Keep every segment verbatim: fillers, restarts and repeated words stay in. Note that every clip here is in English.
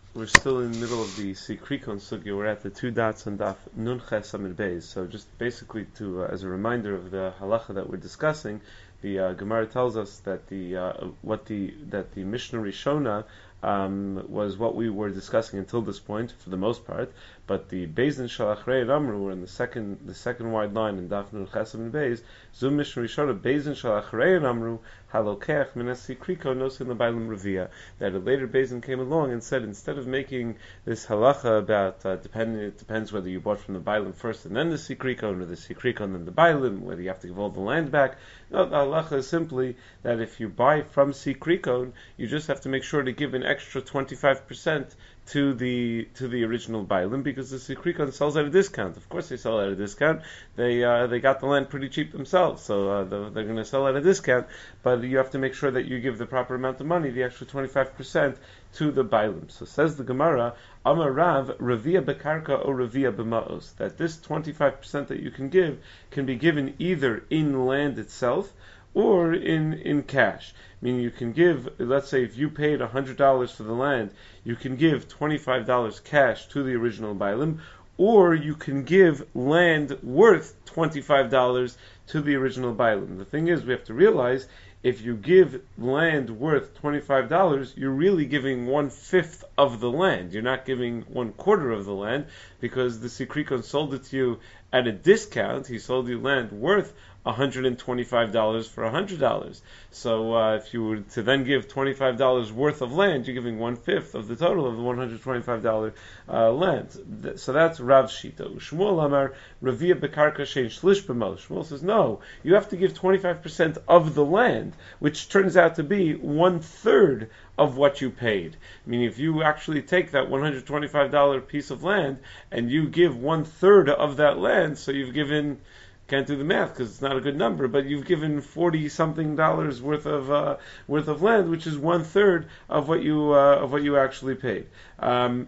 We're still in the middle of the Sikrikon Sugya. We're at the two dots on Daf Nun Ches Amid Beis. So just basically to, uh, as a reminder of the halacha that we're discussing, the uh, Gemara tells us that the uh, what the that the Mishnah Rishona um, was what we were discussing until this point, for the most part. But the Beis Din Shalachrei and Amru were in the second the second wide line in Daf Nun Ches Amid Beis. Zum Mishnah Rishona Beis Din Shalachrei and Amru Halokech Minas Sikriko Nosin L'Bailim Revia. That a later Beis Din came along and said, instead of making this halacha about uh, depending, it depends whether you bought from the Bailim first and then the Sikrikon, or the Sikrikon and then the Bailim, whether you have to give all the land back. No, the halacha is simply that if you buy from Sikrikon, you just have to make sure to give an extra twenty-five percent to the to the original Bailim, because the Sikrikon sells at a discount. Of course they sell at a discount. They uh, they got the land pretty cheap themselves, so uh, they're, they're going to sell at a discount. But you have to make sure that you give the proper amount of money, the extra twenty-five percent, to the Bailim. So says the Gemara, Amar Rav, Ravia Bekarka or Ravia B'ma'os, that this twenty-five percent that you can give can be given either in land itself or in, in cash. Meaning you can give, let's say if you paid one hundred dollars for the land, you can give twenty-five dollars cash to the original Bailim, or you can give land worth twenty-five dollars to the original Bailim. The thing is, we have to realize, if you give land worth twenty-five dollars, you're really giving one-fifth of the land. You're not giving one-quarter of the land, because the Sikrikon sold it to you at a discount. He sold you land worth one hundred twenty-five dollars for one hundred dollars. So uh, if you were to then give twenty-five dollars worth of land, you're giving one-fifth of the total of the one hundred twenty-five dollars uh, land. So that's Rav Shita. Shmuel Amar, Ravia Bekarka Shein Shlish B'mol. Shmuel says, no, you have to give twenty-five percent of the land, which turns out to be one-third of what you paid. Meaning, if you actually take that one hundred twenty-five dollars piece of land and you give one-third of that land, so you've given, can't do the math because it's not a good number, but you've given forty something dollars worth of uh, worth of land, which is one third of what you uh, of what you actually paid. Um,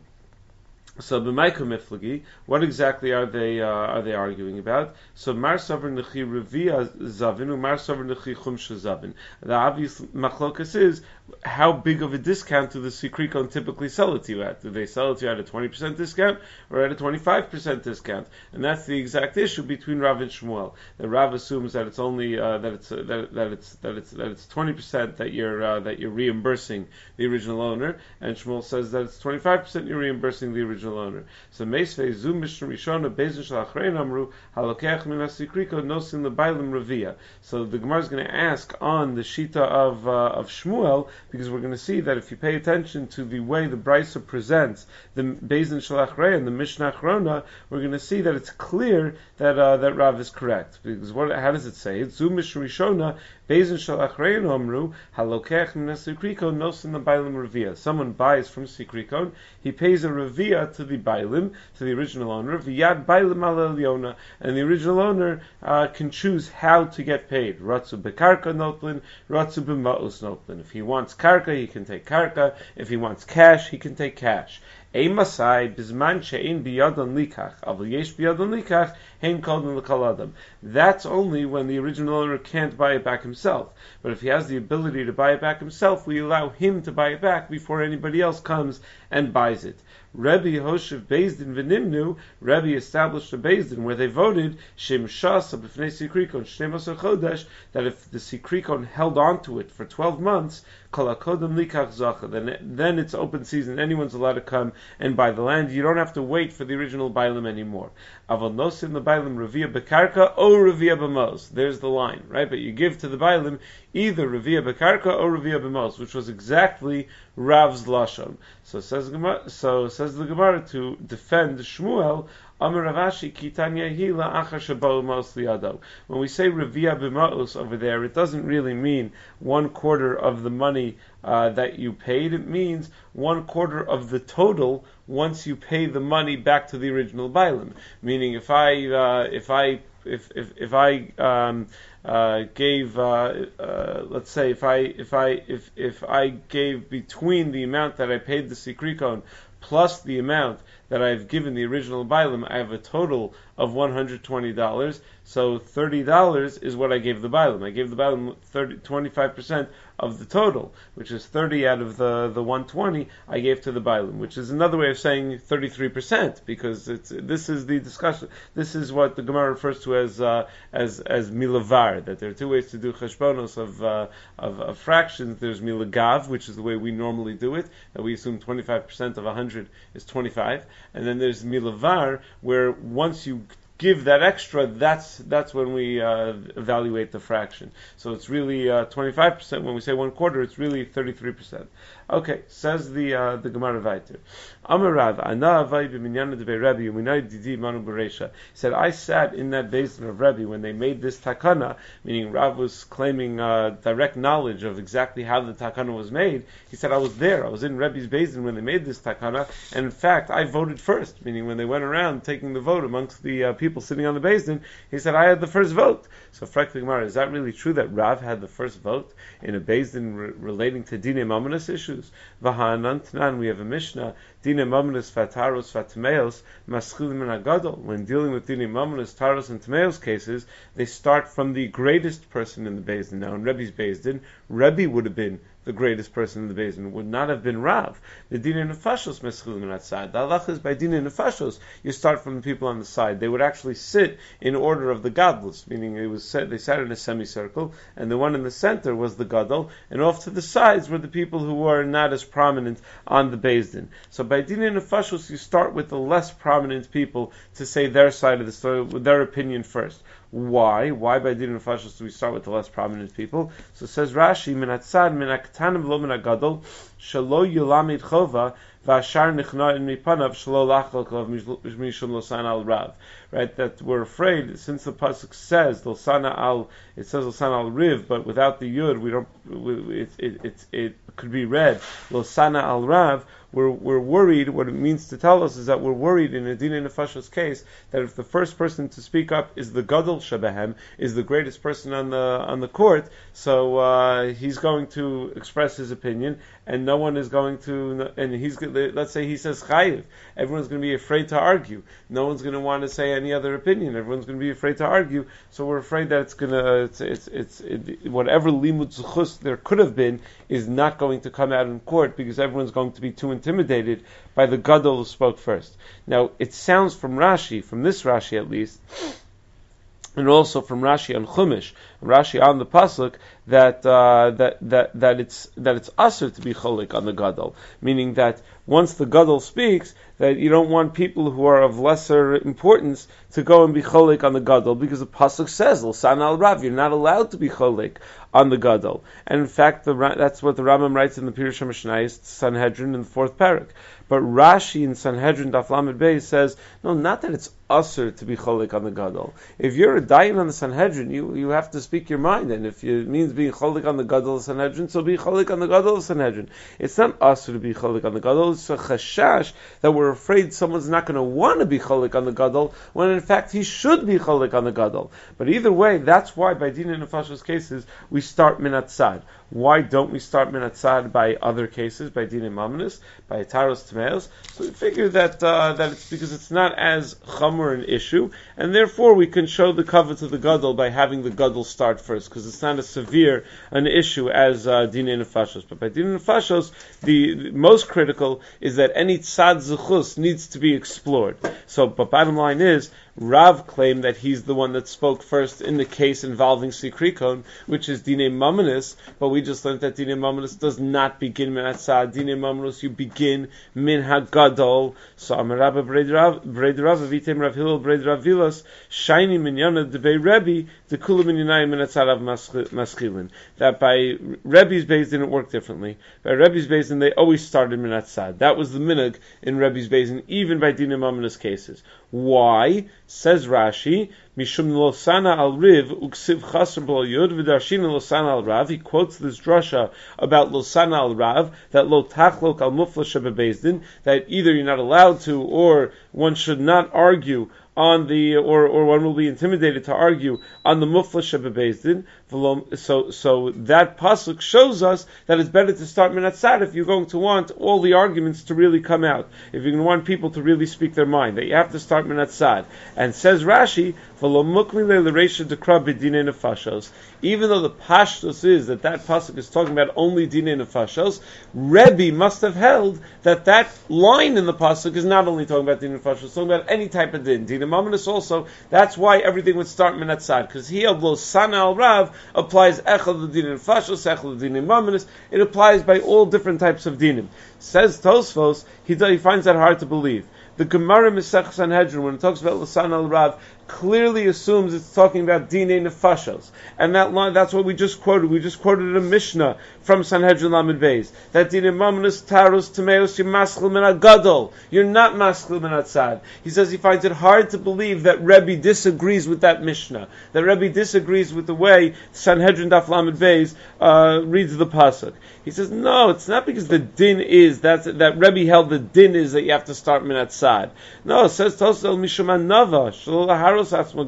So b'mayka miflagi, what exactly are they uh, are they arguing about? So mar savar nechi revia zavin, mar savar nechi chumsha zavin. The obvious machlokas is, how big of a discount do the Sikrikon typically sell it to you at? Do they sell it to you at a twenty percent discount or at a twenty-five percent discount? And that's the exact issue between Rav and Shmuel. The Rav assumes that it's only uh, that it's uh, that, that it's that it's that it's twenty percent that you're uh, that you're reimbursing the original owner, and Shmuel says that it's twenty-five percent you're reimbursing the original owner. So Meisvei Zum Mishnah Rishona Beis Din Shalachrei Amru Halokech Minas Sikrikon Nosin L'Bailim Revia. So the Gemara is going to ask on the Shita of uh, of Shmuel, because we're going to see that if you pay attention to the way the Brisa presents the Beis Din Shalachrei and the Mishnah Achrona, we're going to see that it's clear that uh, that Rav is correct. Because what? How does it say? It's Zum Mishnah Rishona Beis Din Shalachrei Amru Halokech Minas Sikrikon Nosin L'Bailim Revia. Someone buys from Sikrikon, he pays a Revia to the Bailim, to the original owner, V'yad Bailim al Elyona, and the original owner uh, can choose how to get paid. Ratzu bekarka notlin, ratzu b'ma'us notlin. If he wants karka, he can take karka. If he wants cash, he can take cash. Eimasai bizman she'in biyadon likach, avol yesh biyadon likach, hein kodin l'kol adam. That's only when the original owner can't buy it back himself. But if he has the ability to buy it back himself, we allow him to buy it back before anybody else comes and buys it. Rebbe Hoshev Beis Din v'nimnu, Rebbe established a Beis Din where they voted Shem Shas b'fnei Sikrikon Shnei Chodesh, that if the Sikrikon held on to it for twelve months, Kol HaKodem Likach Zacha, then then it's open season. Anyone's allowed to come and buy the land. You don't have to wait for the original Bailim anymore. Avol Nosin the Bailim Revia Bekarka or Revia B'mos. There's the line, right? But you give to the Bailim either Revia Bekarka or Revia B'mos, which was exactly Rav's lashon. So says Gemara, so says the Gemara to defend Shmuel. Amar Ravashi Kitanya Hila Achar Shabal Mos Liado. When we say Revia B'ma'us over there, it doesn't really mean one quarter of the money uh, that you paid. It means one quarter of the total once you pay the money back to the original Bailim. Meaning, if I uh, if I if if if I um, uh, gave uh, uh, let's say if I if I if if I gave between the amount that I paid the Sikrikon plus the amount that I've given the original Bailim, I have a total of one hundred twenty dollars. So thirty dollars is what I gave the Bailim. I gave the Bailim twenty-five percent of the total, which is thirty out of the, the one twenty, I gave to the Bailim, which is another way of saying thirty-three percent, because it's, this is the discussion, this is what the Gemara refers to as, uh, as, as milavar, that there are two ways to do cheshbonos of, uh, of, of fractions. There's milagav, which is the way we normally do it, that we assume twenty-five percent of one hundred is twenty-five, and then there's milavar, where once you give that extra, that's that's when we uh, evaluate the fraction. So it's really uh, twenty-five percent. When we say one quarter, it's really thirty-three percent. Okay, says the uh, the Gemara Vayter. Amar Rav, ana avai b'minyan debei Rebbe u'minay didi manu b'reisha. He said, I sat in that basin of Rebbe when they made this takana, meaning Rav was claiming uh, direct knowledge of exactly how the takana was made. He said, I was there. I was in Rebbe's basin when they made this takana, and in fact, I voted first, meaning when they went around taking the vote amongst the uh, people sitting on the basin, he said, I had the first vote. So, Frek the Gemara, is that really true that Rav had the first vote in a basin re- relating to Dinei Mamonos issues? V'ha'anantanan, we have a Mishnah, Dinei Mamonos v'ataros v'tameos maschilim min hagadol. When dealing with Dinei Mamonos, taros, and tameos cases, they start from the greatest person in the basin. Now, in Rebbe's basin, Rebbe would have been the greatest person in the basin, would not have been Rav. The Dinei Nefashos meschilim min hatzad. The halach is by Dinei Nefashos, you start from the people on the side. They would actually sit in order of the gadlus, meaning it was set, they sat in a semicircle, and the one in the center was the gadol, and off to the sides were the people who were not as prominent on the basin. So by Dinei Nefashos, you start with the less prominent people to say their side of the story, with their opinion first. Why? Why by Dinei Nefashos do we start with the less prominent people? So it says Rashi, min hatzad, min haktanim lo min hagadol, shelo yulamid chova, v'ashar nichna'in mipanav, shelo lachal kov mishum losan al rav. Right, that we're afraid, since the pasuk says losana al, it says losana al riv, but without the yud, we don't. It it it, it could be read losana al rav. We're we're worried. What it means to tell us is that we're worried in a Dinei Nefashos case that if the first person to speak up is the gadol shebehem, is the greatest person on the on the court, so uh, he's going to express his opinion, and no one is going to. And he's let's say he says chayiv, everyone's going to be afraid to argue. No one's going to want to say any other opinion. Everyone's going to be afraid to argue. So we're afraid that it's going to it's it's, it's it, whatever limud zuchus there could have been is not going to come out in court because everyone's going to be too intimidated by the gadol who spoke first. Now, it sounds from Rashi, from this Rashi at least, and also from Rashi on Chumash, Rashi on the pasuk, that uh, that that that it's that it's asur to be cholik on the gadol, meaning that once the gadol speaks, that you don't want people who are of lesser importance to go and be cholik on the gadol, because the pasuk says l'san al rav, you're not allowed to be cholik on the gadol. And in fact, the, that's what the Rambam writes in the Pirush HaMishnayos, Sanhedrin, in the fourth parak. But Rashi in Sanhedrin Daf Lamed Beis says, no, not that it's usher to be cholik on the gadol. If you're a dayan on the Sanhedrin, you, you have to speak your mind, and if it means being cholik on the gadol of Sanhedrin, so be cholik on the gadol of Sanhedrin. It's not usher to be cholik on the gadol. It's a chashash that we're afraid someone's not going to want to be cholik on the gadol, when in fact he should be cholik on the gadol. But either way, that's why by Dinei Nefashos cases we start min hatzad. Why don't we start min hatzad by other cases, by Dinei Mamonos, by taros tameos? So we figure that uh, that it's because it's not as chamor an issue, and therefore we can show the cover to the gadol by having the gadol start first, because it's not as severe an issue as uh, Dinei Nefashos. But by Dinei Nefashos, the, the most critical is that any tzad zuchus needs to be explored. So, but bottom line is, Rav claimed that he's the one that spoke first in the case involving Sikrikon, which is Dinei Mamonos, but we just learned that Dinei Mamonos does not begin min hatzad. Dinei Mamonos, you begin min hagadol. So Amar Rabba Breid Rav, Avitem Rav Hillel Breid Rav Vilas, Shiny Minyana Debei Rebbe, the Kula Minyanayim min hatzad of Maschilin. That by Rebbe's Beis didn't work differently. By Rebbe's Beis, they always started min hatzad. That was the minhag in Rebbe's Beis, even by Dinei Mamonos cases. Why? Says Rashi, Mishum losana al riv uksiv chasr b'al yud v'darshina losana al rav. He quotes this drasha about losana al rav, that lo tachlok al mufla shebebezdin, that either you're not allowed to or one should not argue on the, or, or one will be intimidated to argue on the mufla shebebeis din. So, so that pasuk shows us that it's better to start min hatzad if you're going to want all the arguments to really come out. If you're going to want people to really speak their mind, that you have to start min hatzad. And says Rashi, even though the pashtus is that that pasuk is talking about only dinei nefashos, Rebbe must have held that that line in the pasuk is not only talking about dinei nefashos, it's talking about any type of din. Dinei mamonos also. That's why everything would start min hatzad, because he lo sana al rav applies echad the dinei nefashos, echad the dinei mamonos. It applies by all different types of dinim. Says Tosfos, he he finds that hard to believe. The Gemara Mesech Sanhedrin, when it talks about Lasan al Rav, clearly assumes it's talking about dinei nefashos, and that line, that's what we just quoted. We just quoted a Mishnah from Sanhedrin Lamed Beis that dinei mamonos taros tameos you're maschil min hagadol. You're not maschil min hatzad. He says he finds it hard to believe that Rebbe disagrees with that Mishnah. That Rebbe disagrees with the way Sanhedrin Daf Lamed Beis uh, reads the pasuk. He says no, it's not because the din is that's that Rebbe held the din is that you have to start min hatzad. No, it says Tosel Mishaman Nava Shalom.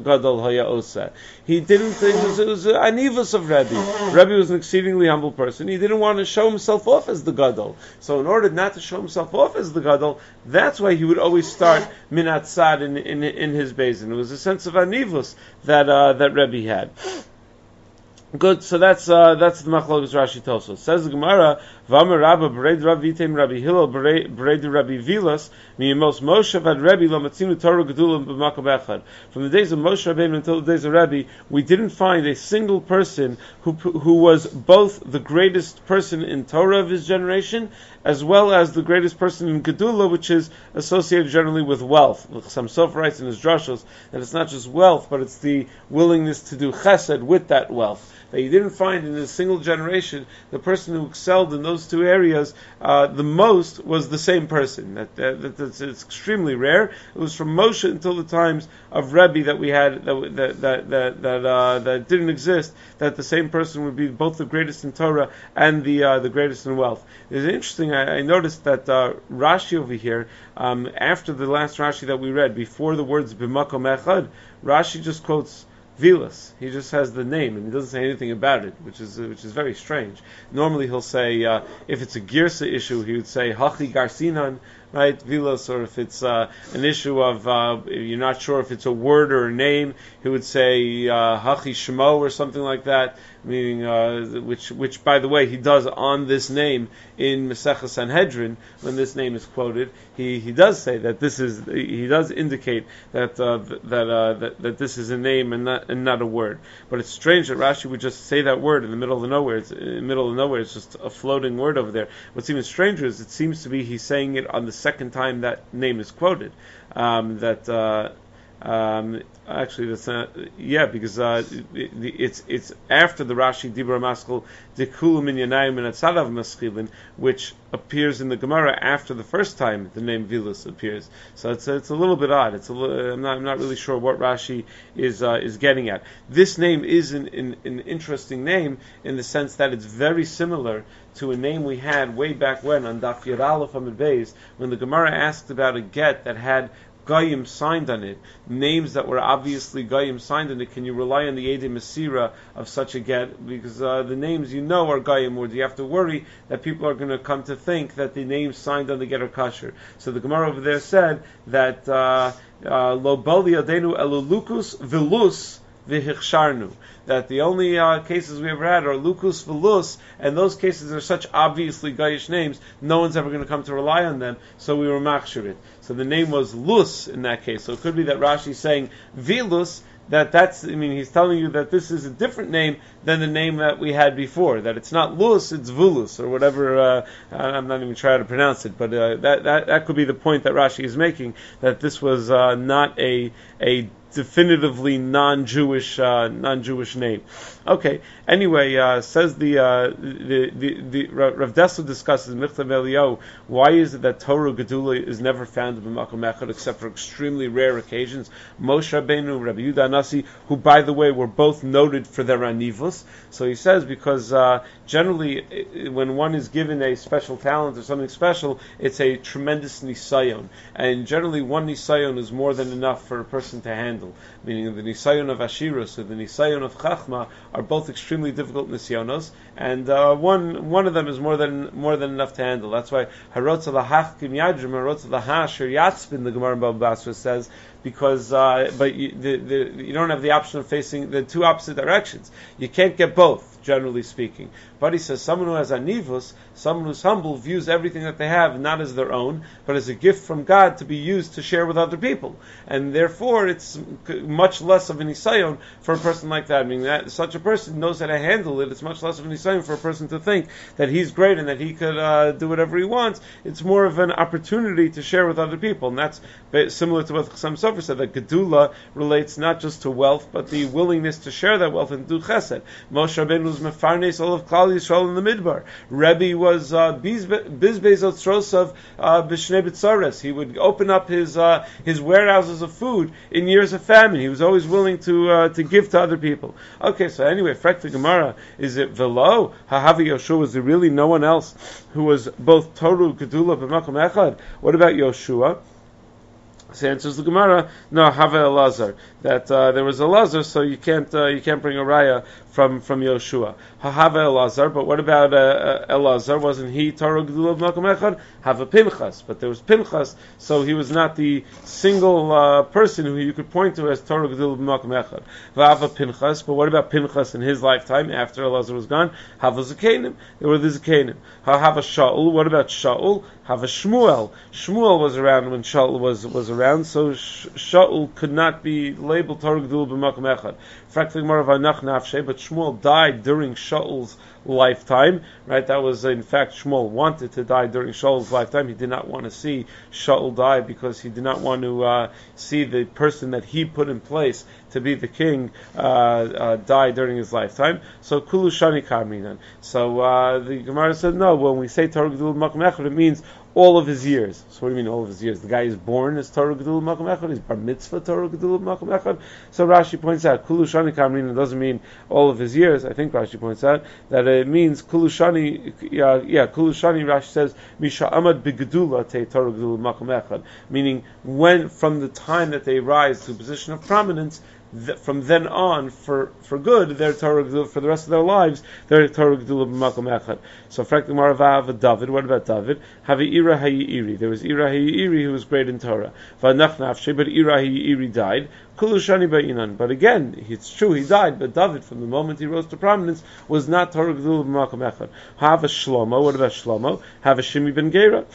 He didn't think it was, it was an anivus of Rebbe. Rebbe was an exceedingly humble person. He didn't want to show himself off as the gadol. So in order not to show himself off as the gadol, that's why he would always start min hatzad in, in in his basin. It was a sense of anivus that uh, that Rebbe had. Good, so that's uh, that's the Machlokes Rashi Tosfos. Says the Gemara, V'amar Rabba Bereid Rabbi Yitem Rabbi Hillel Bereid Rabbi Vilas Miyemos Moshe Vad Rebbe Lo Matzinu Torah Gedulim B'Makom Echad. From the days of Moshe Rabbeinu until the days of Rebbe, we didn't find a single person who who was both the greatest person in Torah of his generation as well as the greatest person in Gedula, which is associated generally with wealth. Some Sofer writes in his drashos that it's not just wealth, but it's the willingness to do chesed with that wealth. That you didn't find in a single generation the person who excelled in those two areas uh, the most was the same person. That, that, that that's, it's extremely rare. It was from Moshe until the times of Rebbe that we had that that that that that, uh, that didn't exist. That the same person would be both the greatest in Torah and the uh, the greatest in wealth. It's interesting. I, I noticed that uh, Rashi over here, um, after the last Rashi that we read, before the words b'makom echad, Rashi just quotes Vilas. He just has the name and he doesn't say anything about it, which is uh, which is very strange. Normally he'll say uh, if it's a girsa issue, he would say Hachi Garsinan, right, Vilas, or if it's uh, an issue of uh, you're not sure if it's a word or a name, he would say uh, Hachi Shemo or something like that, meaning uh, which which by the way he does on this name in Masechah Sanhedrin when this name is quoted. He he does say that this is he does indicate that uh, that, uh, that that this is a name and not and not a word. But it's strange that Rashi would just say that word in the middle of nowhere. It's in the middle of nowhere. It's just a floating word over there. What's even stranger is it seems to be he's saying it on the second time that name is quoted. Um, that uh, um, actually that's not yeah because uh, it, it's it's after the Rashi Dibra Maskal Dekulu Min Yanayim and Atzadav Maskilin, which appears in the Gemara after the first time the name Vilas appears. So it's it's a little bit odd. It's a little, I'm not I'm not really sure what Rashi is uh, is getting at. This name is an, an, an interesting name in the sense that it's very similar to a name we had way back when on Daf Yud Aleph Amud Beis when the Gemara asked about a get that had Goyim signed on it, names that were obviously Goyim signed on it. Can you rely on the Edei Masira of such a get? Because uh, the names you know are Goyim, or do you have to worry that people are going to come to think that the names signed on the get are kosher? So the Gemara over there said that Lo Bali Adenu Elulukus Vilus Vihichsharnu, that the only uh, cases we ever had are Lukus Velus, and those cases are such obviously Gayish names, no one's ever going to come to rely on them, so we were machshir it. So the name was Lus in that case. So it could be that Rashi is saying Vilus, that that's, I mean, he's telling you that this is a different name than the name that we had before, that it's not Lus, it's Vulus, or whatever, uh, I'm not even trying to pronounce it, but uh, that, that that could be the point that Rashi is making, that this was uh, not a a definitively non-Jewish uh, non-Jewish name. Okay. Anyway, uh, says the uh, the the, the Rav Dessler discusses Michtav Eliyahu. Why is it that Torah Gedula is never found in B'makom Echad except for extremely rare occasions? Moshe Rabbeinu, Rabbi Yehuda Anasi, who by the way were both noted for their anivus. So he says because uh, generally when one is given a special talent or something special, it's a tremendous nisayon, and generally one nisayon is more than enough for a person to handle. Meaning the nisayon of Ashirus or the nisayon of Chachma are both extremely difficult nisyonos, and uh, one one of them is more than more than enough to handle. That's why Harotza lahachkim yadrim, Harotza lahashir yatzpin, the Gemara in Baba Basra says, because uh, but you, the, the, you don't have the option of facing the two opposite directions. You can't get both, generally speaking. But he says someone who has anivus, someone who's humble, views everything that they have not as their own, but as a gift from God to be used to share with other people. And therefore, it's much less of an isayon for a person like that. I mean, that such a person knows how to handle it. It's much less of an isayon for a person to think that he's great and that he could uh, do whatever he wants. It's more of an opportunity to share with other people. And that's similar to what Chassam Sofer said, that Gedula relates not just to wealth, but the willingness to share that wealth and do chesed. Moshe Rabbeinu was mefarnes all of Klal Yisrael in the Midbar. Rebbe was uh, bizbez otzrosav b'shnei b'tzares. He would open up his uh, his warehouses of food in years of famine. He was always willing to uh, to give to other people. Okay, so anyway, Frek the Gemara, is it velo hahavi Yoshua? Was there really no one else who was both total gedula b'makom echad? What about Yoshua? So answers the Gemara, no, have Elazar, that uh, there was Elazar, so you can't uh, you can't bring a raya from from Yoshua. Have Elazar, but what about uh, uh, Elazar? Wasn't he Torah Gedula B'makom Echad? Have a Pinchas, but there was Pinchas, so he was not the single uh, person who you could point to as Torah Gedula B'makom Echad. Have a Pinchas, but what about Pinchas in his lifetime after Elazar was gone? Have a Zakenim, there were the Zakenim. Have a Shaul, what about Shaul? Have a Shmuel. Shmuel was around when Shaul was was around, so Sh- Shaul could not be labeled Torah Gedula B'makom Echad. Frankly, more of Anach Nafshe, but Shmuel died during Shaul's lifetime, right? That was, in fact, Shmuel wanted to die during Shaul's lifetime. He did not want to see Shaul die because he did not want to uh, see the person that he put in place to be the king uh, uh, die during his lifetime. So Kulu Shani Karminan. So uh, the Gemara said, no, when we say Torah Gedula B'makom Echad, it means all of his years. So what do you mean all of his years? The guy is born as Torah Gedula B'makom Echad, he's Bar Mitzvah Torah Gedula B'makom Echad. So Rashi points out, Kulu Shani Kamrin doesn't mean all of his years. I think Rashi points out that it means Kulu Shani, yeah, yeah Kulu Shani, Rashi says, Misha Amad B'Gedula Te Torah Gedula B'makom Echad. Meaning, when, from the time that they rise to a position of prominence, Th- from then on, for, for good, they're Torah Gedula, for the rest of their lives, they're Torah Gedula B'makom Echad. So, frankly, Maravav David, what about David? Havi Ira Hayi'iri. There was Ira Hayi'iri who was great in Torah. V'anach Nafshe, but Ira Hayi'iri died. Kulu Shani Ba'inan. But again, it's true, he died, but David, from the moment he rose to prominence, was not Torah Gedula B'makom Echad. Have a Shlomo, what about Shlomo? Have a Shimi Ben Gera.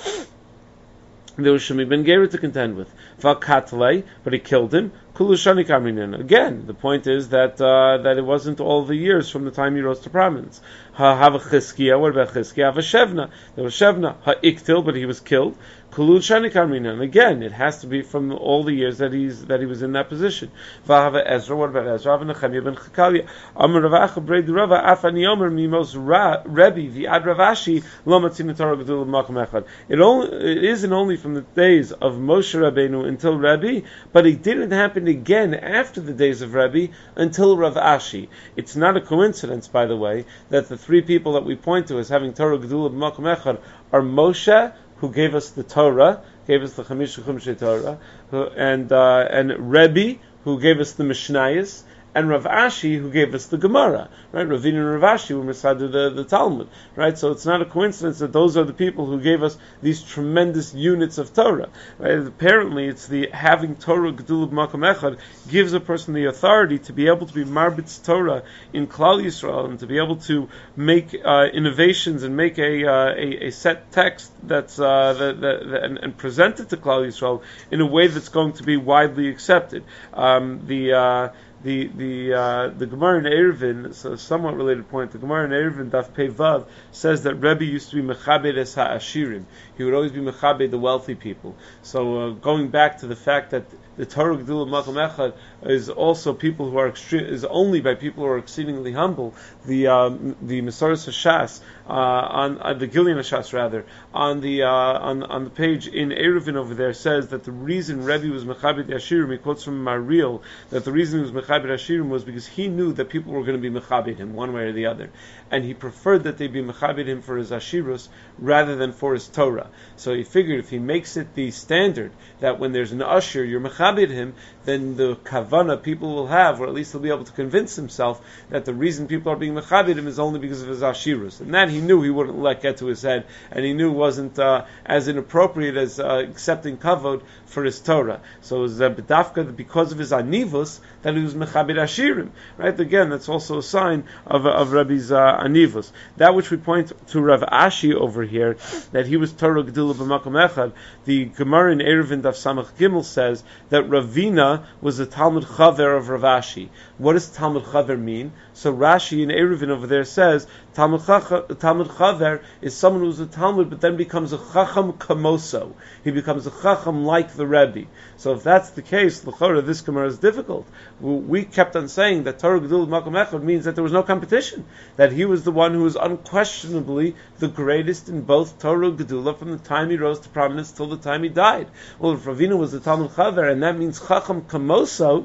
There was Shimi Ben Gera to contend with. V'akatlei, but he killed him. Kulu Shani Kaminin. Again, the point is that uh, that it wasn't all the years from the time he rose to prominence. Ha have a Chizkiah. What about Chizkiah? Have a Shevna. There was Shevna. Ha Iktil, but he was killed. Kulu Shani Kaminin. And again, it has to be from all the years that he's that he was in that position. V'hava Ezra. What about Ezra? Have Nechemia ben Chakalia. Amar Ravacha Breid Rava Afani Omer Mimos Rebbe V'ad Ravashi Lo Matzina Torah Gedula B'makom Echad. It only it isn't only from the days of Moshe Rabbeinu until Rebbe, but it didn't happen again after the days of Rebbe until Rav Ashi. It's not a coincidence, by the way, that the three people that we point to as having Torah Gedula B'makom Echad are Moshe, who gave us the Torah, gave us the Chamisha Chumshei Torah, who, and uh, and Rebbe, who gave us the Mishnayos, and Rav Ashi, who gave us the Gemara, right? Ravina and Rav Ashi were Misadu the, the Talmud, right? So it's not a coincidence that those are the people who gave us these tremendous units of Torah, right? Apparently, it's the having Torah Gedula B'makom Echad gives a person the authority to be able to be Marbitz Torah in Klal Yisrael and to be able to make uh, innovations and make a, uh, a a set text that's uh, that, that, that, and, and present it to Klal Yisrael in a way that's going to be widely accepted. Um, the uh, The the uh, the Gemara in Eruvin, so a somewhat related point. The Gemara in Eruvin Daf Pei Vav says that Rebbe used to be mechabed es ha'ashirim. He would always be mechabed the wealthy people. So uh, going back to the fact that the Torah Gedula Makom Echad is also people who are extreme, is only by people who are exceedingly humble. The um, the Mesoros Hashas uh, on uh, the Gillian Hashas rather on the uh, on on the page in Eruvin over there says that the reason Rebbe was Mechabed Yashirim, he quotes from Mariel that the reason he was Mechabed Yashirim was because he knew that people were going to be Mechabed him one way or the other, and he preferred that they be Mechabed him for his Ashirus rather than for his Torah. So he figured if he makes it the standard that when there's an Ashir you're Mechabed him, then the Kavana people will have, or at least he'll be able to convince himself that the reason people are being Mechabed him is only because of his Ashirus. And that he knew he wouldn't let get to his head, and he knew wasn't uh, as inappropriate as uh, accepting Kavod for his Torah. So it was uh, B'dafka because of his Anivus that he was Mechabed Ashirim. Right? Again, that's also a sign of, of Rabbi's uh, Anivus. That which we point to Rav Ashi over here, that he was Torah Gedula B'makom Echad, the Gemara in Eruvin Daf Samach Gimel says that Ravina was a Talmud Chaver of Rav Ashi. What does Talmud Chaver mean? So Rashi in Eruvin over there says Talmud Chaver is someone who's a Talmud but then becomes a Chacham Kamoso. He becomes a Chacham like the Rebbe. So if that's the case, l'chora, this Gemara is difficult. We kept on saying that Torah Gedula Makom Echad means that there was no competition, that he was the one who was unquestionably the greatest in both Torah Gedula from the time he rose to prominence till the time he died. Well, if Ravina was the Talmud Chaver, and that means Chacham Kamoso,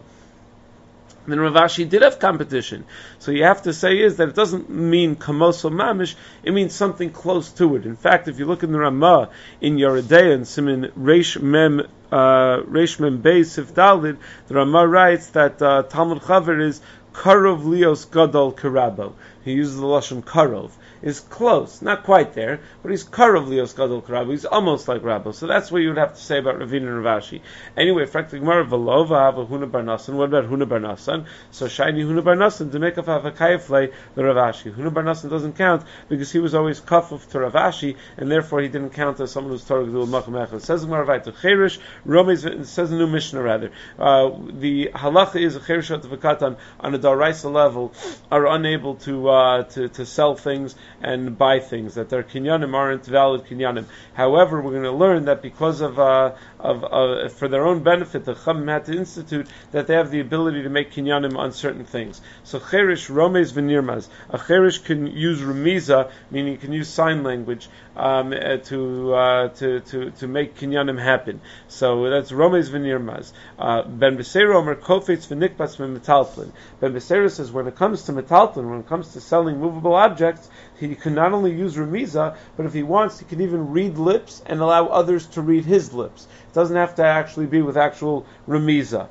then Rav Ashi did have competition. So you have to say is that it doesn't mean Kamoso Mamish, it means something close to it. In fact, if you look in the Ramah, in Yoredeya, and Simin Reish Mem, uh, Reish Mem Beis Sif Dalid, the Ramah writes that uh, Talmud Chaver is Karov Lios Gadol Karabo. He uses the Lashon Karov. Is close, not quite there, but he's Karov Lios Gadol Karabo. He's almost like Rabbo. So that's what you would have to say about Ravina and Rav Ashi. Anyway, Fraktik Gemara Velova have a Huna Bar Nasan. What about Huna Bar Nasan? So shiny Huna Bar Nasan to make a Kayafle the Rav Ashi. Huna Bar Nasan doesn't count because he was always kafuf to Rav Ashi, and therefore he didn't count as someone who's Torah Gedula Makom Echad. Says Gemara Vayta Cherish Romeis says a new Mishnah rather. Uh, the halacha is a Cherishat V'katan on a Daraisa level are unable to uh, to to sell things and buy things, that their kinyanim aren't valid kinyanim. However, we're going to learn that because of, uh, of uh, for their own benefit, the Chachamim had to institute that they have the ability to make kinyanim on certain things. So cherish romes v'nirmaz. A cherish can use remiza, meaning he can use sign language um, uh, to, uh, to to to make kinyanim happen. So that's romes v'nirmaz. Uh, ben Beseiro Omer kofetz v'nikbats v'metaltlin. Ben Beseiro says when it comes to metaltlin, when it comes to selling movable objects, he can not only use remiza, but if he wants, he can even read lips and allow others to read his lips. It doesn't have to actually be with actual remiza.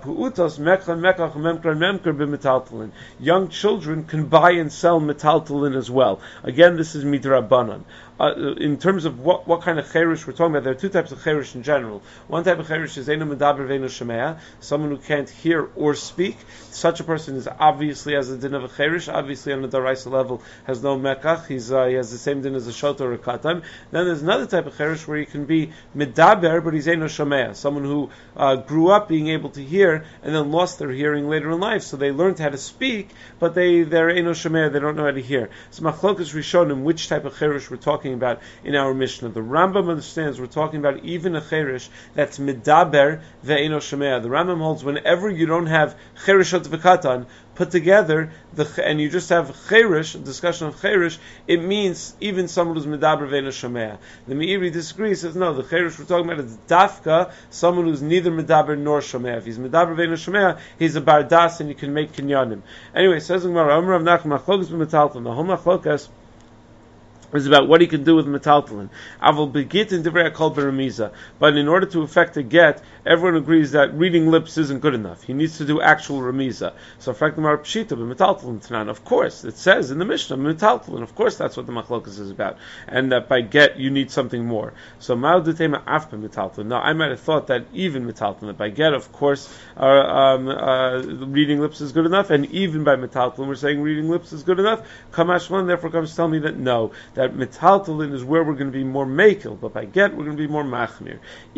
Young children can buy and sell metaltalin as well. Again, this is midrabanan. Uh, in terms of what, what kind of cherish we're talking about, there are two types of cherish in general. One type of cherish is eino medaber ve'eino shomea, someone who can't hear or speak. Such a person is obviously has a din of a cherish, obviously on the daraisa level has no mekach, He's, uh, he has the same din as a shot or a katan. Then there's another type of cherish where he can be medaber, but he's eino shomea, someone who uh, grew up being able to hear and then lost their hearing later in life. So they learned how to speak, but they, they're eino shomea, they don't know how to hear. So machlokas rishonim, which type of cherish we're talking about in our Mishnah. The Rambam understands we're talking about even a cherish that's medaber ve'eino shomea. The Rambam holds whenever you don't have cherishot v'katan put together, the, and you just have cherish, a discussion of cherish, it means even someone who's medaber ve'eino shomea. The Meiri disagrees, says no, the cherish we're talking about is dafka, someone who's neither medaber nor shomea. If he's medaber ve'eino shomea, he's a bardas and you can make kinyanim. Anyway, says the Gemara, Amar Rav Nachman machlokas b'metaltalin. The whole machlokas is about what he can do with metaltalin. Avol begit in divrei hakol beremiza. But in order to effect a get, everyone agrees that reading lips isn't good enough. He needs to do actual remiza. So, frakdamar pshita b'metaltalin tanan. Of course, it says in the Mishnah metaltalin. Of course, that's what the machlokas is about. And that by get you need something more. So, ma'od detema af b'metaltalin. Now, I might have thought that even metaltalin, that by get, of course, uh, um, uh, reading lips is good enough, and even by metaltalin, we're saying reading lips is good enough. Kamashman therefore comes to tell me that no. That that metaltalin is where we're going to be more makel, but by get we're going to be more machmir.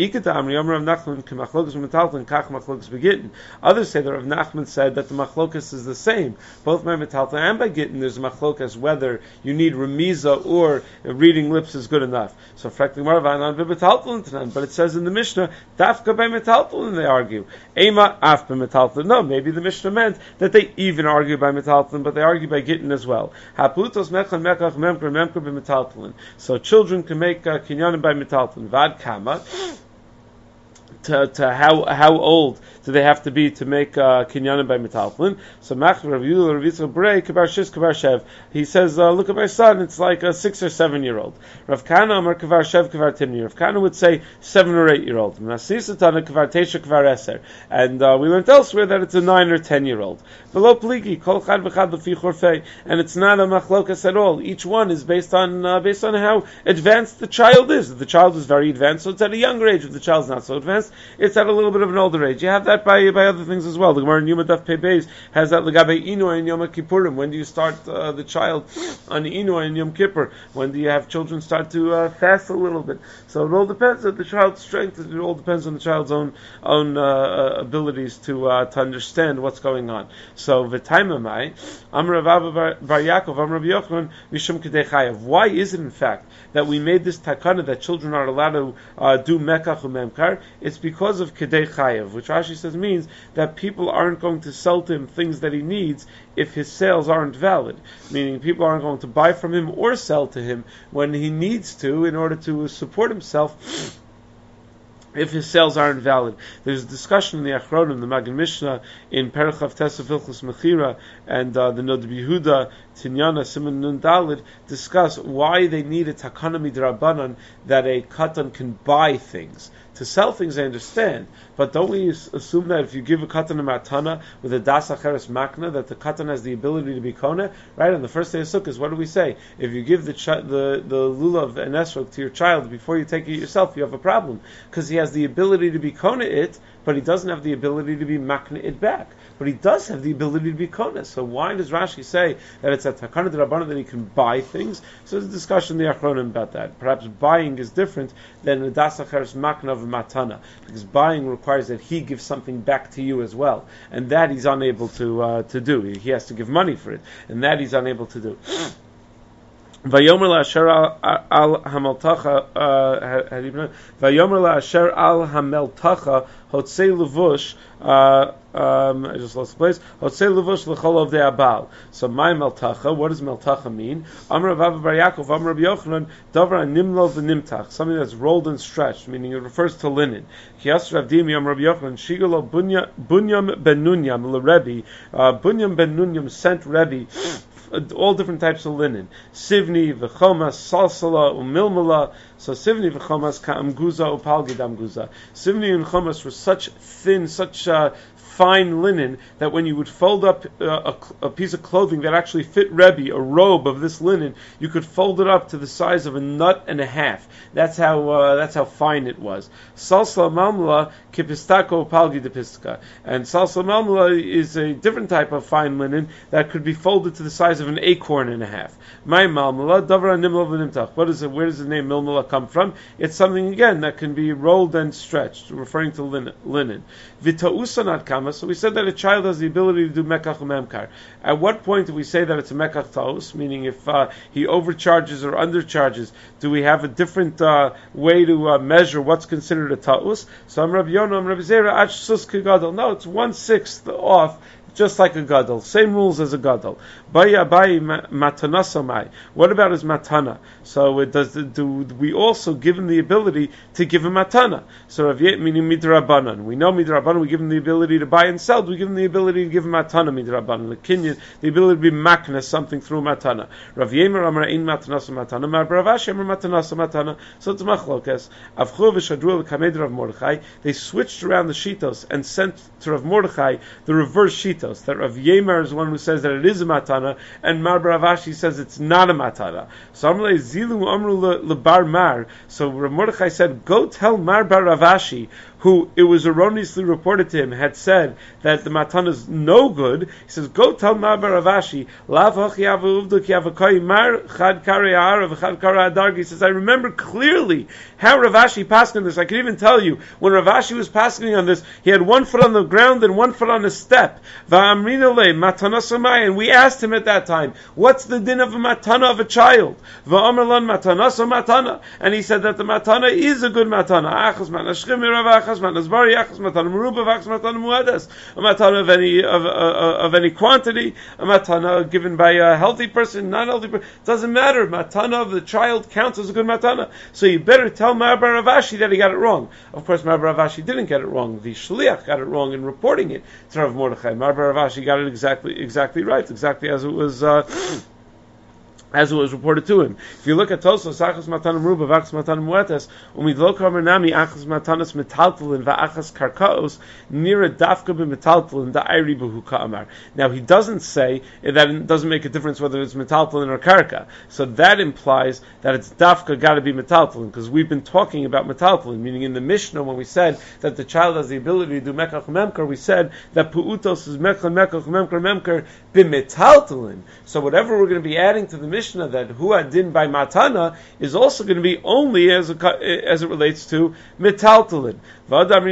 Others say that Rav Nachman said that the machlokas is the same. Both by metaltalin and by gittin there's a machlokas whether you need remiza or reading lips is good enough. So but it says in the Mishnah, dafka by metaltalin they argue. Ema af by metaltalin. No, maybe the Mishnah meant that they even argue by metaltalin, but they argue by gittin as well. Haputos mechan mekach memker memker by metaltalin. So children can make uh, kinyanim by metaltalin. Vad kama. To, to how how old do they have to be to make uh, kinyanim by metaltalin? So Machmir Rav Yula Rav Yitzchak Brei Kabar Shis Kabar Shev. He says, uh, look at my son. It's like a six or seven year old. Rav Kana Amar Kavar Shev Kavar Timni. Rav Kana would say seven or eight year old. Nasisatana Kavar Tesha Kavar Eser. And uh, we learned elsewhere that it's a nine or ten year old. Below Pligi Kol Chad V'Chad L'Fi Chorfei. And it's not a machlokas at all. Each one is based on uh, based on how advanced the child is. If the child is very advanced, so it's at a younger age. If the child's not so advanced, it's at a little bit of an older age. You have that by by other things as well. The Gemara in Yuma Daf Pei Beis has that L'Gabei Inu and Yom Kippurim. When do you start uh, the child on Inu and Yom Kippur? When do you have children start to uh, fast a little bit? So it all depends on the child's strength. It all depends on the child's own own uh, abilities to uh, to understand what's going on. So v'taimamai Amar Rav Ava Bar Yaakov Amar Rabbi Yochanan Mishum Kedei Chayav. Why is it in fact that we made this takana that children are allowed to uh, do mekach u'memkar? It's because of Kedei Chayav, which Rashi says means that people aren't going to sell to him things that he needs if his sales aren't valid. Meaning people aren't going to buy from him or sell to him when he needs to in order to support himself if his sales aren't valid. There's a discussion in the Achronim, the Magen Mishnah, in Perichav Tesaf Hilchos Mechira, and uh, the Nod Yehuda, Tinyana, Simon Nun Dalid, discuss why they need a takana midrabanan that a katan can buy things. To sell things, I understand, but don't we assume that if you give a katan a matana with a das acheres makna, that the katan has the ability to be kona? Right, on the first day of Sukkot, what do we say? If you give the chi- the the lulav and esrog to your child before you take it yourself, you have a problem, because he has the ability to be kona it, but he doesn't have the ability to be makna it back. But he does have the ability to be kona. So why does Rashi say that it's a takana d'Rabbanan that he can buy things? So there's a discussion in the Achronim about that. Perhaps buying is different than a das acheres makna of a matana, because buying requires that he gives something back to you as well, and that he's unable to uh, to do. He has to give money for it, and that he's unable to do. Vayomer la'asher al hameltacha Vayomer la'asher al hameltacha hotzei levush. Um, I just lost the place. Hotzei levush l'chol of the abal. So my meltacha. What does meltacha mean? Amar Rav Ava Bar Yaakov Amar Rabbi Yochanan davar nimlo v'nimtach. Something that's rolled and stretched, meaning it refers to linen. Kiyas Rav Dimi Amar Rabbi Yochanan shigalo bunyam ben nunyam l'Rebbe. Bunyam ben nunyam sent Rebbe all different types of linen. Sivni, v'chomas, salsala, umilmala. So Sivni v'chomas ka'amguza upalgid amguza. Sivni and chomas were such thin, such uh, fine linen that when you would fold up uh, a, a piece of clothing that actually fit Rebbe, a robe of this linen, you could fold it up to the size of a nut and a half. That's how uh, that's how fine it was. Salsala malmala kipistako upalgid depistka. And salsala malmala is a different type of fine linen that could be folded to the size of an acorn and a half. My malmala davra nimla v'nimtach. What is it? Where does the name milmala come from? It's something again that can be rolled and stretched, referring to linen. Vitausanat kama. So we said that a child has the ability to do mekach u'memkar. At what point do we say that it's a mekach taus? Meaning, if uh, he overcharges or undercharges, do we have a different uh, way to uh, measure what's considered a taus? So I'm Rabbi Yonah, I'm Rabbi Zera, ach sus kegadol. No, it's one sixth off, just like a gadol. Same rules as a gadol. Baya bayi matanasamai. What about his matana? So it does. Do we also give him the ability to give him matana? So Rav Yet meaning midrabanan. We know midrabanan. We give him the ability to buy and sell. We give him the ability to give him matana midrabanan. The kinyan, the ability to be makna something through matana. Rav Yemer amar ein matanasa matana. Mar Ravashi amar matanasa matana. So it's machlokes. Avchu v'shadru l'kamed Rav Mordechai. They switched around the shitos and sent to Rav Mordechai the reverse shita. Shitos, that Rav Yemer is one who says that it is a matana, and Mar bar Rav Ashi says it's not a matana. So Amrle Zilu Amru leBar Mar. So Rav Mordechai said, go tell Mar bar Rav Ashi, who it was erroneously reported to him had said that the matana is no good. He says, go tell Mar bar Rav Ashi, Lav Hachi Ava Uvdu Ki Avakai Mar Chad Kari Ha'arav Chad Kari Ha'dargi. He says, I remember clearly how Rav Ashi passed on this. I can even tell you when Rav Ashi was passing on this, he had one foot on the ground and one foot on the step. Va'amrina le matana samai, and we asked him at that time, what's the din of a matana of a child? Va'amr lan matana so matana, and he said that the matana is a good matana. Achas matana shchim achas matana zbari achas matana meruba achas matana muadas, a matana of any of, uh, of any quantity, a matana given by a healthy person, not healthy person. Doesn't matter. Matana of the child counts as a good matana. So you better tell Mar bar Rav Ashi that he got it wrong. Of course, Mar bar Rav Ashi didn't get it wrong. The shliach got it wrong in reporting it to Rav Mordechai. Mar bar Rav Ashi got it exactly, exactly right, exactly as it was. Uh, as it was reported to him. If you look at Tosos, Achas Matana Meruba, Vachas Matana Muetes, Umidlo Kamer Nami, Achas Matanas Metaltalin, Va'achas Karkaos, Nira Dafka B'Metaltalin, Da'iri B'Hu Ka'amar. Now, he doesn't say that it doesn't make a difference whether it's Metaltalin or Karka. So that implies that it's Dafka got to be Metaltalin, because we've been talking about Metaltalin, meaning in the Mishnah, when we said that the child has the ability to do Mekach Memkar, we said that Pu'utos is Mekach Mekach Memkar Memkar B'Metaltalin. So whatever we're going to be adding to the Mishnah, that huadin by matana is also going to be only as a, as it relates to metaltalin. So that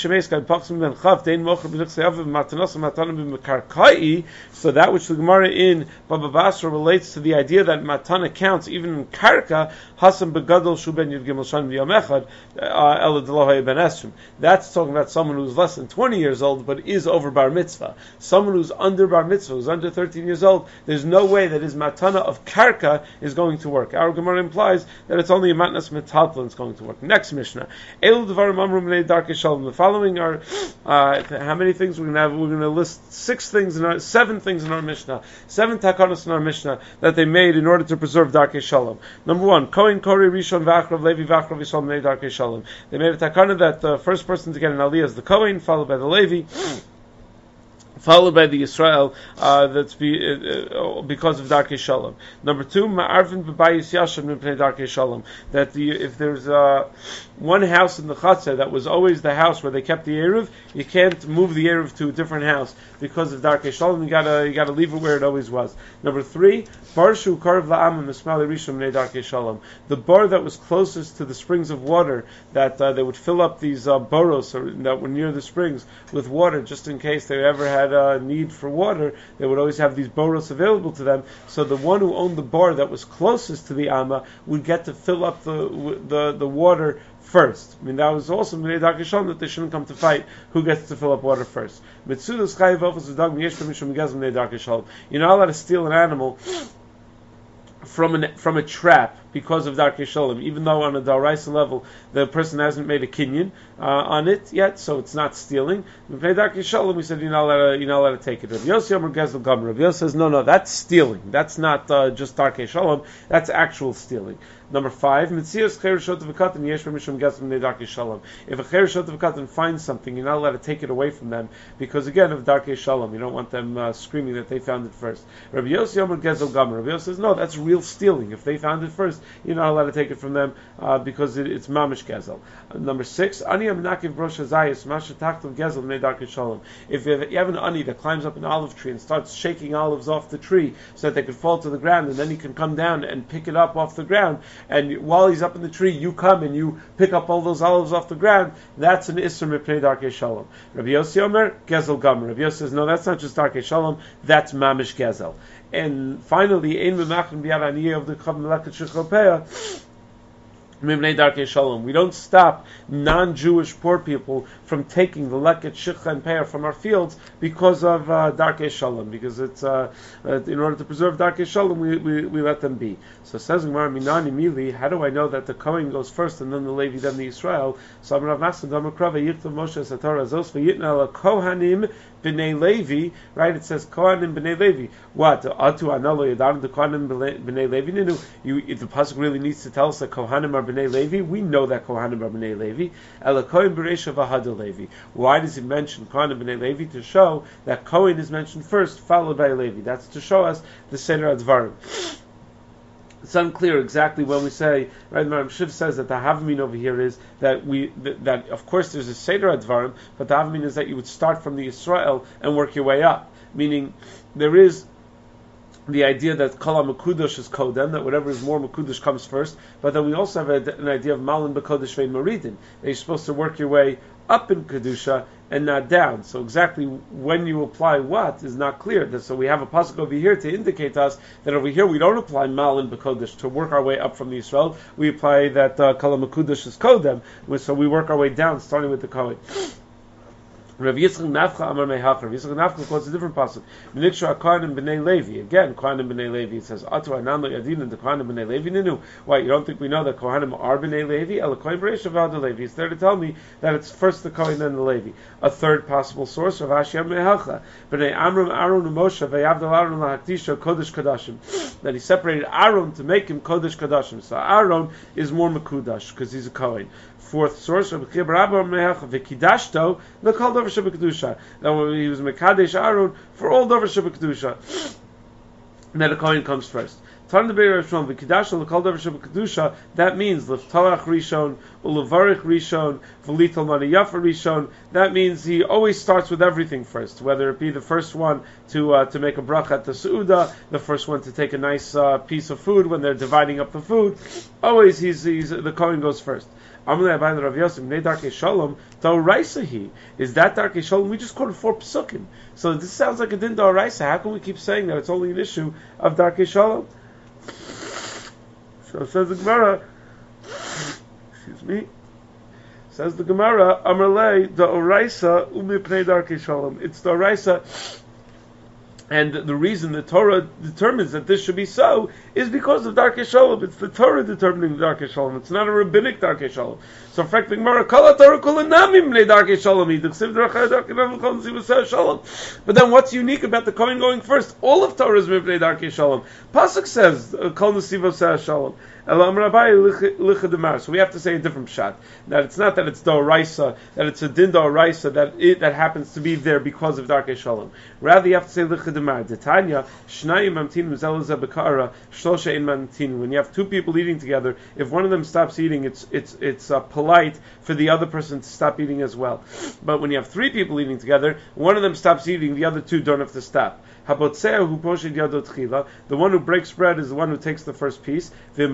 which the Gemara in Baba Basra relates to the idea that matana counts even in karka, hasam begadol shuben yud gimel shan b'yom echad ela delohay ben esrim. That's talking about someone who's less than twenty years old but is over bar mitzvah. Someone who's under bar mitzvah, who's under thirteen years old, there's no way that his matana of karka is going to work. Our Gemara implies that it's only a matnas metaltalin is going to work. Next Mishnah. Elu devarim amru b'nei darkei shalom. The following are uh, how many things we're going to have? We're going to list six things in our seven things in our Mishnah, seven takanos in our Mishnah that they made in order to preserve darkei shalom. Number one, Kohen Kori Rishon V'Achrav Levi V'Achrav Yisrael b'nei darkei shalom. They made a takana that the first person to get an aliyah is the Kohen, followed by the Levi, followed by the Yisrael, uh, that's be, uh, uh, because of Darkei Shalom. Number two, Ma'arvin B'bayis Yashem Mipnei Darkei Shalom. That the, if there's uh, one house in the Chatzah that was always the house where they kept the Eruv, you can't move the Eruv to a different house because of Darkei Shalom. You gotta, you gotta leave it where it always was. Number three, Barshu Karv La'am Mismali Rishon Mipnei Darkei Shalom. The bar that was closest to the springs of water, that uh, they would fill up these uh, boros or, that were near the springs with water, just in case they ever had a need for water, they would always have these boros available to them. So the one who owned the bar that was closest to the Amma would get to fill up the the, the water first. I mean, that was also B'nei Darkei Shalom that they shouldn't come to fight who gets to fill up water first. You're not allowed to steal an animal from an, from a trap because of Darkei Shalom, even though on a Daraisa level the person hasn't made a kinyan uh, on it yet, so it's not stealing. We pay Darkei Shalom, we said you're not allowed to, you're not allowed to take it. Rabbi Yossi Amar Gezel Gomer. Rabbi Yossi says no, no, that's stealing. That's not uh, just Darkei Shalom. That's actual stealing. Number five, Mitzias Cher Shot of Katan Yesh Mishum Gezel B'nei Darkei Shalom. If a Cher Shot of Katan finds something, you're not allowed to take it away from them because again of Darkei Shalom. You don't want them uh, screaming that they found it first. Rabbi Yossi Amar Gezel Gomer. Rabbi Yossi says no, that's real stealing. If they found it first, you're not allowed to take it from them uh, because it, it's mamish gezel. Uh, number six, ani amnakiv brosh hazayis masha taktiv gezel b'nei darkei shalom. If you have, you have an ani that climbs up an olive tree and starts shaking olives off the tree so that they could fall to the ground, and then he can come down and pick it up off the ground, and while he's up in the tree, you come and you pick up all those olives off the ground, that's an isser mipnei darkei shalom. Rabbi Yossi Omer, gezel gamer. Rabbi Yossi says, no, that's not just darkei shalom, that's mamish gezel. And finally, ein memachin b'yad aniyeh of the chav meleket shechopea mibnei darkei shalom. We don't stop non-Jewish poor people from taking the leket shikha and pear from our fields because of uh, darkei shalom. Because it's uh, uh, in order to preserve darkei shalom, we, we we let them be. So says Gemara, Minani Mili. How do I know that the Kohen goes first and then the Levi, then the Israel? So Rav Nachman Damar Krava Yichtav Moshe Satorah Zos v'Yitna la Kohanim b'nei Levi. Right? It says Kohanim b'nei Levi. What? Atu analo yadan the Kohanim b'nei Levi. You, if the pasuk really needs to tell us that Kohanim are b'nei b'nei Levi. We know that Kohanim are b'nei Levi. Ela Kohen b'reisha v'hada Levi. Why does he mention Kohanim b'nei Levi? To show that Kohen is mentioned first, followed by Levi. That's to show us the Seder HaDvarim. It's unclear exactly when we say, right, Maram Shiv says that the Havmin over here is that we, that, that of course there's a Seder HaDvarim, but the Havmin is that you would start from the Yisrael and work your way up. Meaning, there is the idea that Kol HaMekudosh is Kodem, that whatever is more Mekudosh comes first, but then we also have a, an idea of Malin B'Kodesh Vein Maridin, that you're supposed to work your way up in Kedusha and not down. So exactly when you apply what is not clear. So we have a pasuk over here to indicate to us that over here we don't apply Malin B'Kodesh to work our way up from the Yisrael. We apply that uh, Kol HaMekudosh is Kodem, so we work our way down, starting with the Kohen. Rav Yitzchak Nafcha Amar Mehach. Rav Yitzchak Nafcha quotes a different pasuk. V'nikshu HaKohanim b'nei Levi. Again, Kohanim b'nei Levi. It says, Atu Anan lo Yadin, the Kohanim b'nei Levi ninu. Why, you don't think we know that Kohanim are b'nei Levi? El Kohen b'reisha v'hada Levi. It's there to tell me that it's first the Kohen, then the Levi. A third possible source, Rav Ashi Amar Mehacha. B'nei Amram, Aaron, and Moshe, v'yavdal Aaron l'haktisha Kodesh Kodashim. That he separated Aaron to make him Kodesh Kodashim. So Aaron is more Mekudash, because he's a Kohen. Fourth source, Rabbi Chiya bar Abba Mehacha v'kidashto l'kol davar shebekdusha. That he was mekadesh Aaron for all davar shebekdusha. That the Kohen comes first. Tan the Beir Rishon v'kidashto l'kol davar shebekdusha. That means l'ftoach rishon, u'levarich rishon, v'lital manayafa rishon. That means he always starts with everything first, whether it be the first one to uh, to make a bracha at the Seudah, the first one to take a nice uh, piece of food when they're dividing up the food. Always he's, he's the Kohen goes first. Amalei Abayim Rav Yosef Bnei Darkei Shalom D'Oraisa. Is that Darkei Shalom? We just quoted four psukim. So this sounds like a din D'Oraisa. How can we keep saying that it's only an issue of Darkei Shalom? So says the Gemara. Excuse me. Says the Gemara. Amalei D'Oraisa Umipnei Darkei Shalom. It's D'Oraisa. And the reason the Torah determines that this should be so is because of Darkei Shalom. It's the Torah determining the Darkei Shalom. It's not a rabbinic Darkei Shalom. So, in fact, the Gemara, Kol Torah Kulanamim Le Darkei Shalom. But then, what's unique about the Kohen going first? All of Torah is Mipnei Darkei Shalom. Pasuk says, Kol Nesiva Shalom. So we have to say a different shot. That it's not that it's D'Oraisa, that it's a din D'Oraisa, that it that happens to be there because of Darkei Shalom. Rather, you have to say L'chadamar. Detanya Shnayim Mamtinim Zelazah Bekara Shlosha In Mamtinim. When you have two people eating together, if one of them stops eating, it's it's it's uh, polite for the other person to stop eating as well. But when you have three people eating together, one of them stops eating, the other two don't have to stop. The one who breaks bread is the one who takes the first piece. But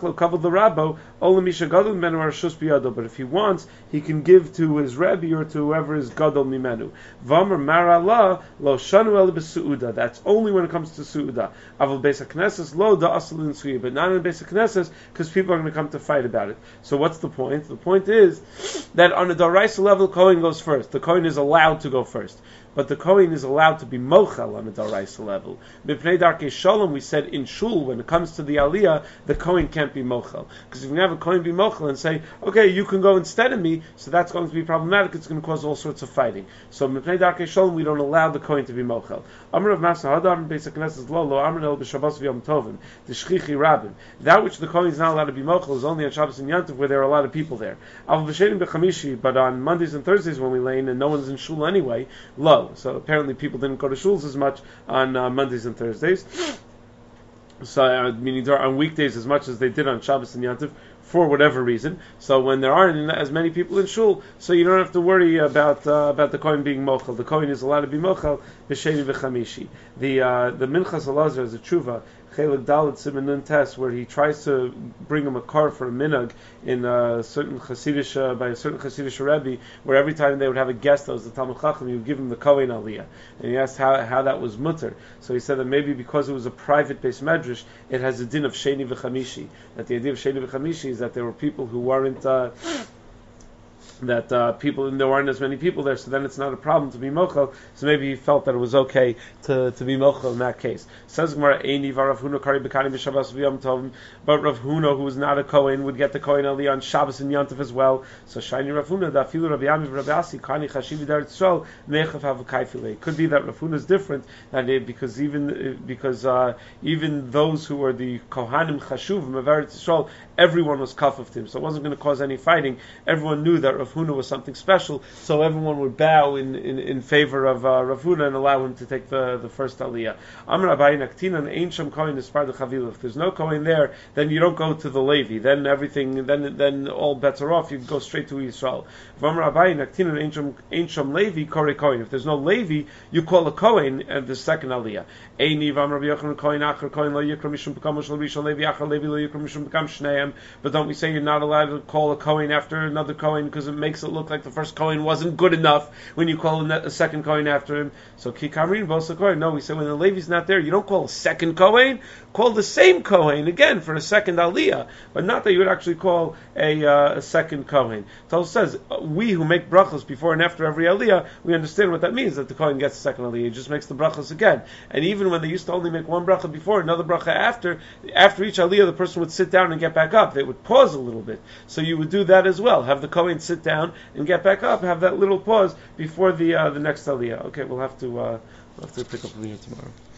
if he wants, he can give to his Rebbe or to whoever is Gadol Mimenu. That's only when it comes to Su'udah. But not in Beis HaKnesses, because people are going to come to fight about it. So what's the point? The point is that on a D'Oraisa level, Kohen goes first. The Kohen is allowed to go first. But the Kohen is allowed to be mochel on a D'Oraisa level. Mipnei Darkei Shalom, we said in Shul, when it comes to the Aliyah, the Kohen can't be mochel. Because if you have a Kohen be mochel and say, okay, you can go instead of me, so that's going to be problematic, it's going to cause all sorts of fighting. So Mipnei Darkei Shalom, we don't allow the Kohen to be mochel. Amar of Masa Hadar Beis HaKnesses Lo Lo Amar El B'Shabbos V'Yom Tovim the Shchichi Rabbim. That which the Kohen is not allowed to be mochel is only on Shabbos and Yantiv where there are a lot of people there. Al V'Shenim B'Chamishi, but on Mondays and Thursdays when we lay in and no one's in Shul anyway, low. So apparently people didn't go to shuls as much on uh, Mondays and Thursdays. So, uh, meaning on weekdays as much as they did on Shabbos and Yantiv, for whatever reason. So when there aren't as many people in shul, so you don't have to worry about uh, about the Kohen being mochel. The Kohen is allowed to be mochel b'sheni v'chamishi. The uh, the Minchas Elazar is a tshuva. Chelik Dalet Siman Nun Tes, where he tries to bring him a car for a minhag in a certain Hasidish, uh, by a certain Hasidish Rebbe, where every time they would have a guest that was the Talmud Chacham, he would give him the Kohen Aliyah. And he asked how how that was mutter. So he said that maybe because it was a private based medrash, it has a din of Sheni v'chamishi. That the idea of Sheni v'chamishi is that there were people who weren't uh, that uh, people, and there weren't as many people there, so then it's not a problem to be mochel. So maybe he felt that it was okay to, to be mochel in that case. Says Gemara, Eini v'Rav Huna kari b'kani b'Shabbos v'Yom Tov, but Rav Huna, who was not a Kohen, would get the Kohen Aliyah on Shabbos and Yom Tov as well. So shiny Rav Huna, da filu Rav Yami v'Rav Asi kani chashivi d'Eretz Yisrael nechav havakaifile. It could be that Rav Huna is different, that it, because even because uh, even those who were the Kohanim chashuvim of Eretz Yisrael, everyone was kaf of him, so it wasn't going to cause any fighting. Everyone knew that Rav Huna was something special, so everyone would bow in, in, in favor of uh, Rav Huna and allow him to take the, the first aliyah. Amar Abayi Naktina and Ein Sham Kohen is part of Chavila. If there's no Kohen there, then you don't go to the Levi. Then everything, then then all bets are off. You go straight to Yisrael. Amar Abayi Naktina and Ein Sham Ein Sham Levi Kore Kohen. If there's no Levi, you call a Kohen at the second aliyah. Eini v'Amar Rabbi Yochanan Kohen Acher Kohen Lo Yikra Mishum Bekam Shel Rishon Levi Acher Levi Lo Yikra Mishum Bekam Shneim. But don't we say you're not allowed to call a Kohen after another Kohen because it makes it look like the first Kohen wasn't good enough when you call a second Kohen after him? So Ki Kamrin Bosa Kohen. No, we say when the Levi's not there, you don't call a second Kohen. Call the same Kohen again for a second Aliyah, but not that you would actually call a, uh, a second Kohen. Tal says we who make brachos before and after every Aliyah, we understand what that means, that the Kohen gets a second Aliyah. He just makes the brachos again. And even when they used to only make one bracha before, another bracha after, after each Aliyah, the person would sit down and get back up. They would pause a little bit. So you would do that as well. Have the Kohen sit down and get back up. Have that little pause before the uh, the next Aliyah. Okay, we'll have to uh, we'll have to pick up from here tomorrow.